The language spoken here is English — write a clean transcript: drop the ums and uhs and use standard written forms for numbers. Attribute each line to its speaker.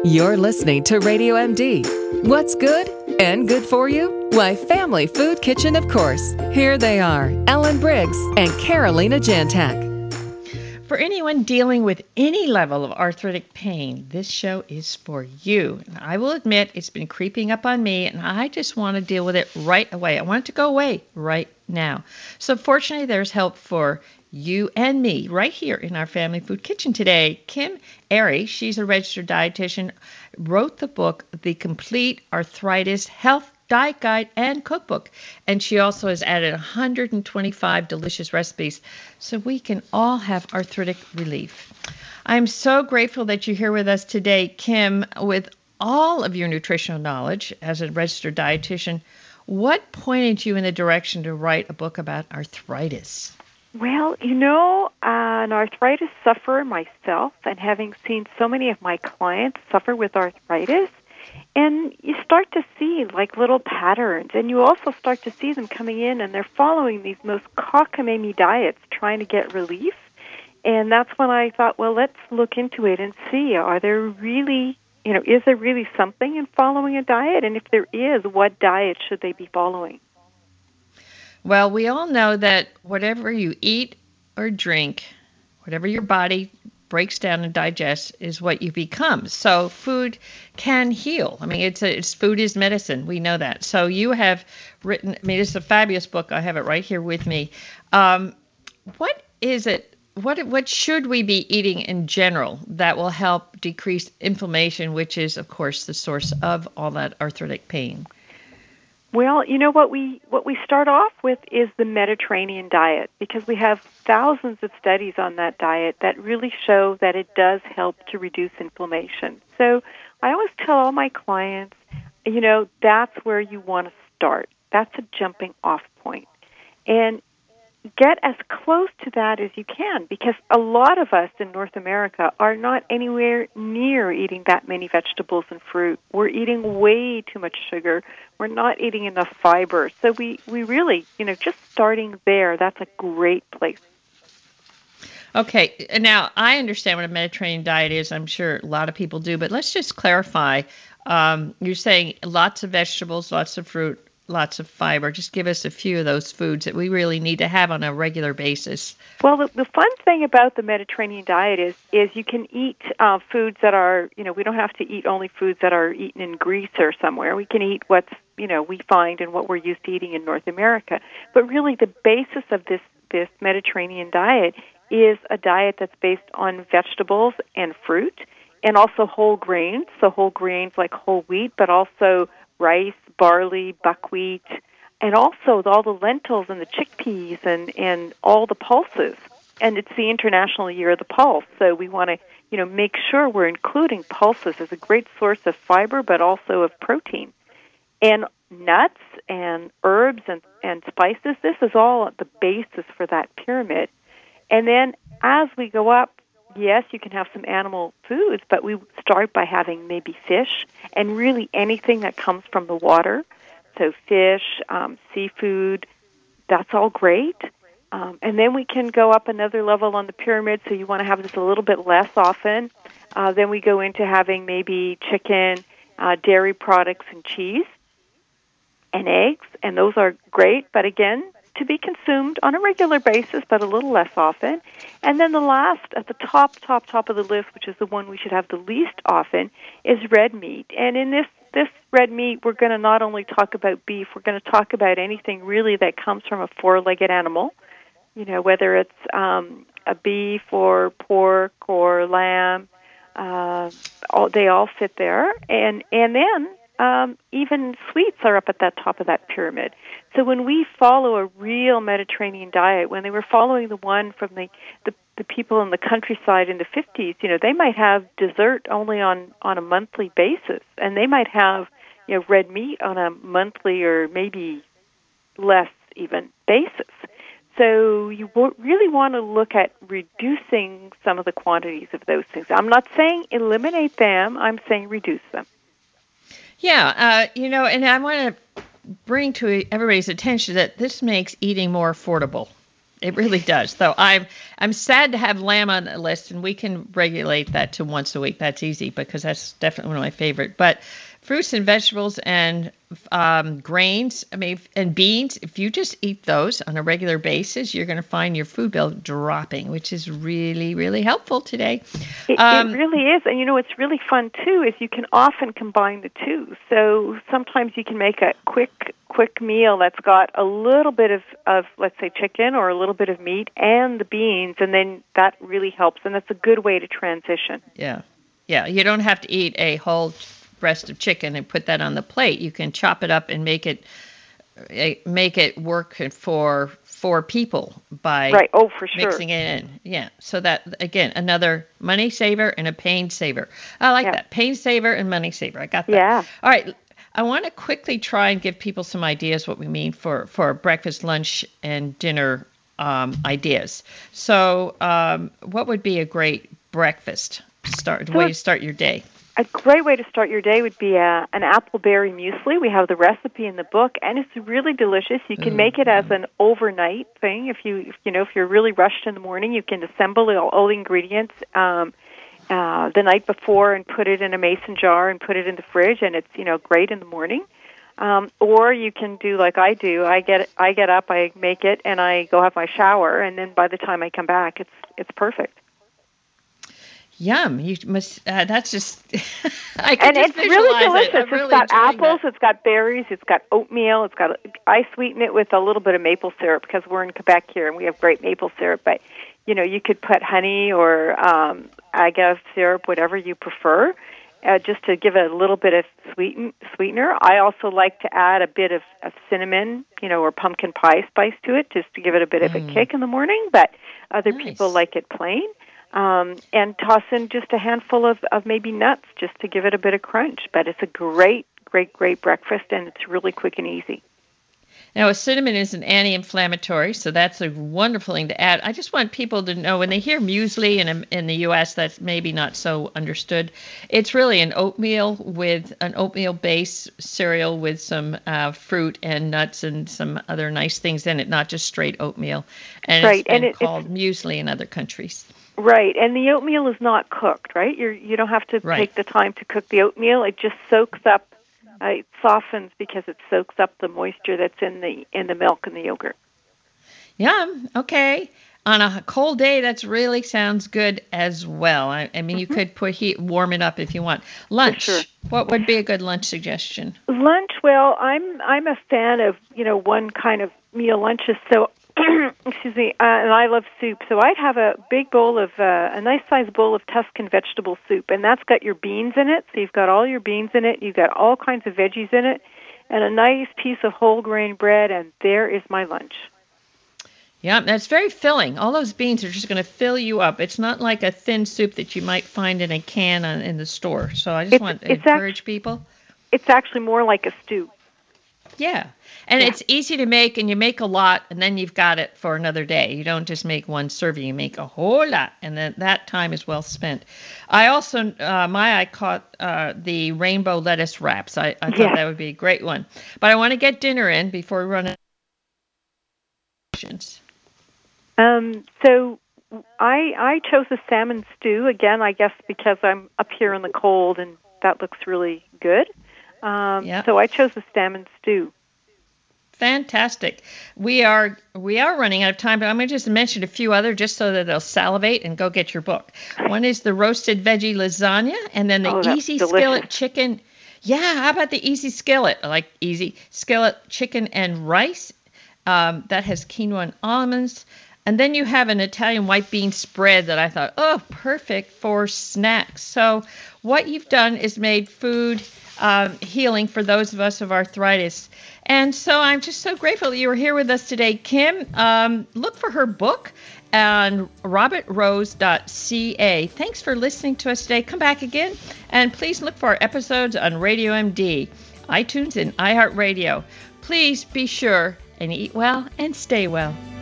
Speaker 1: You're listening to Radio MD. What's good and good for you? Why, Family Food Kitchen, of course. Here they are, Ellen Briggs and Carolina Jantak.
Speaker 2: For anyone dealing with any level of arthritic pain, this show is for you. And I will admit it's been creeping up on me, and I just want to deal with it right away. I want it to go away right now. So fortunately, there's help for you and me right here in our Family Food Kitchen today. Kim Airy, she's a registered dietitian, wrote the book, The Complete Arthritis Health Diet Guide and Cookbook. And she also has added 125 delicious recipes so we can all have arthritic relief. I'm so grateful that you're here with us today, Kim, with all of your nutritional knowledge as a registered dietitian. What pointed you in the direction to write a book about arthritis?
Speaker 3: Well, an arthritis sufferer myself, and having seen so many of my clients suffer with arthritis, and you start to see like little patterns, and you also start to see them coming in, and they're following these most cockamamie diets trying to get relief. And that's when I thought, well, let's look into it and see, are there really, is there really something in following a diet? And if there is, what diet should they be following?
Speaker 2: Well, we all know that whatever you eat or drink, whatever your body breaks down and digests is what you become. So food can heal. I mean, it's food is medicine. We know that. So you have written, it's a fabulous book. I have it right here with me. What is it? What should we be eating in general that will help decrease inflammation, which is, of course, the source of all that arthritic pain?
Speaker 3: Well, what we start off with is the Mediterranean diet, because we have thousands of studies on that diet that really show that it does help to reduce inflammation. So I always tell all my clients, that's where you want to start. That's a jumping off point. And get as close to that as you can, because a lot of us in North America are not anywhere near eating that many vegetables and fruit. We're eating way too much sugar. We're not eating enough fiber. So we really, just starting there, that's a great place.
Speaker 2: Okay, now I understand what a Mediterranean diet is. I'm sure a lot of people do, but let's just clarify. You're saying lots of vegetables, lots of fruit, lots of fiber. Just give us a few of those foods that we really need to have on a regular basis.
Speaker 3: Well, the fun thing about the Mediterranean diet is you can eat foods that are, we don't have to eat only foods that are eaten in Greece or somewhere. We can eat what's, we find and what we're used to eating in North America. But really the basis of this Mediterranean diet is a diet that's based on vegetables and fruit, and also whole grains. So whole grains like whole wheat, but also rice, barley, buckwheat, and also all the lentils and the chickpeas and all the pulses. And it's the International Year of the Pulse, so we want to, make sure we're including pulses as a great source of fiber, but also of protein. And nuts and herbs and spices, this is all the basis for that pyramid. And then as we go up, yes, you can have some animal foods, but we start by having maybe fish and really anything that comes from the water. So fish, seafood, that's all great. And then we can go up another level on the pyramid, so you want to have this a little bit less often. Then we go into having maybe chicken, dairy products, and cheese, and eggs, and those are great, but again, to be consumed on a regular basis, but a little less often. And then the last, at the top of the list, which is the one we should have the least often, is red meat. And in this red meat, we're going to not only talk about beef, we're going to talk about anything really that comes from a four-legged animal, whether it's a beef or pork or lamb, they all fit there. And then even sweets are up at that top of that pyramid. So when we follow a real Mediterranean diet, when they were following the one from the people in the countryside in the 50s, they might have dessert only on a monthly basis, and they might have red meat on a monthly or maybe less even basis. So you really want to look at reducing some of the quantities of those things. I'm not saying eliminate them, I'm saying reduce them.
Speaker 2: Yeah, and I want to bring to everybody's attention that this makes eating more affordable. It really does. Though I'm sad to have lamb on the list, and we can regulate that to once a week. That's easy because that's definitely one of my favorite. But fruits and vegetables and grains, and beans, if you just eat those on a regular basis, you're going to find your food bill dropping, which is really, really helpful today.
Speaker 3: It really is. And, what's really fun, too, is you can often combine the two. So sometimes you can make a quick meal that's got a little bit of, let's say, chicken or a little bit of meat and the beans, and then that really helps. And that's a good way to transition.
Speaker 2: Yeah. You don't have to eat a whole breast of chicken and put that on the plate. You can chop it up and make it work for 4 people by
Speaker 3: for sure.
Speaker 2: mixing it in. Yeah. So that, again, another money saver and a pain saver. I like that. Pain saver and money saver. I got that.
Speaker 3: Yeah.
Speaker 2: All right. I want to quickly try and give people some ideas what we mean for breakfast, lunch, and dinner ideas. So what would be a great breakfast way to start your day?
Speaker 3: A great way to start your day would be an appleberry muesli. We have the recipe in the book, and it's really delicious. You can make it as an overnight thing. If you're really rushed in the morning, you can assemble all the ingredients the night before and put it in a mason jar and put it in the fridge, and it's great in the morning. Or you can do like I do. I get up, I make it, and I go have my shower, and then by the time I come back, it's perfect.
Speaker 2: Yum! You must. That's just.
Speaker 3: It's really delicious. It's got apples. It's got berries. It's got oatmeal. I sweeten it with a little bit of maple syrup because we're in Quebec here and we have great maple syrup. But you could put honey or agave syrup, whatever you prefer, just to give it a little bit of sweetener. I also like to add a bit of cinnamon, or pumpkin pie spice to it, just to give it a bit of a kick in the morning. But other people like it plain. And toss in just a handful of maybe nuts just to give it a bit of crunch. But it's a great, great, great breakfast, and it's really quick and easy.
Speaker 2: Now, cinnamon is an anti-inflammatory, so that's a wonderful thing to add. I just want people to know when they hear muesli in the U.S., that's maybe not so understood. It's really an oatmeal-based cereal with some fruit and nuts and some other nice things in it, not just straight oatmeal. And it's been called muesli in other countries.
Speaker 3: Right, and the oatmeal is not cooked, right? You don't have to take the time to cook the oatmeal. It just soaks up, it softens because it soaks up the moisture that's in the milk and the yogurt. Yum.
Speaker 2: Okay. On a cold day, that really sounds good as well. I mean, you could warm it up if you want. Lunch.
Speaker 3: Sure.
Speaker 2: What would be a good lunch suggestion?
Speaker 3: Lunch. Well, I'm a fan of one kind of meal lunches. So. Excuse me, and I love soup. So I'd have a big bowl of, a nice sized bowl of Tuscan vegetable soup, and that's got your beans in it. So you've got all your beans in it, you've got all kinds of veggies in it, and a nice piece of whole grain bread, and there is my lunch.
Speaker 2: Yeah, that's very filling. All those beans are just going to fill you up. It's not like a thin soup that you might find in a can in the store. So I just want to encourage people.
Speaker 3: It's actually more like a stew.
Speaker 2: Yeah. And it's easy to make, and you make a lot, and then you've got it for another day. You don't just make one serving. You make a whole lot, and then that time is well spent. I also, I caught the rainbow lettuce wraps. I thought that would be a great one. But I want to get dinner in before we run out of questions.
Speaker 3: So I chose a salmon stew, again, I guess because I'm up here in the cold, and that looks really good. So I chose the salmon stew.
Speaker 2: Fantastic. We are running out of time, but I'm going to just mention a few other just so that they'll salivate and go get your book. One is the roasted veggie lasagna, and then the easy skillet chicken. Yeah, how about the easy skillet? I like easy skillet chicken and rice. That has quinoa and almonds. And then you have an Italian white bean spread that I thought, perfect for snacks. So what you've done is made food healing for those of us with arthritis. And so I'm just so grateful that you were here with us today. Kim, look for her book on robertrose.ca. Thanks for listening to us today. Come back again, and please look for our episodes on Radio MD, iTunes, and iHeartRadio. Please be sure and eat well and stay well.